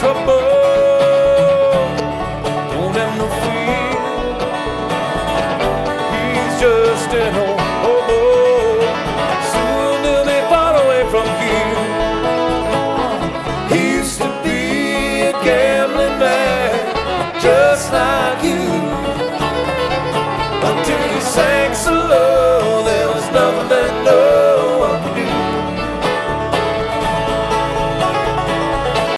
above. Don't have no fear. He's just an old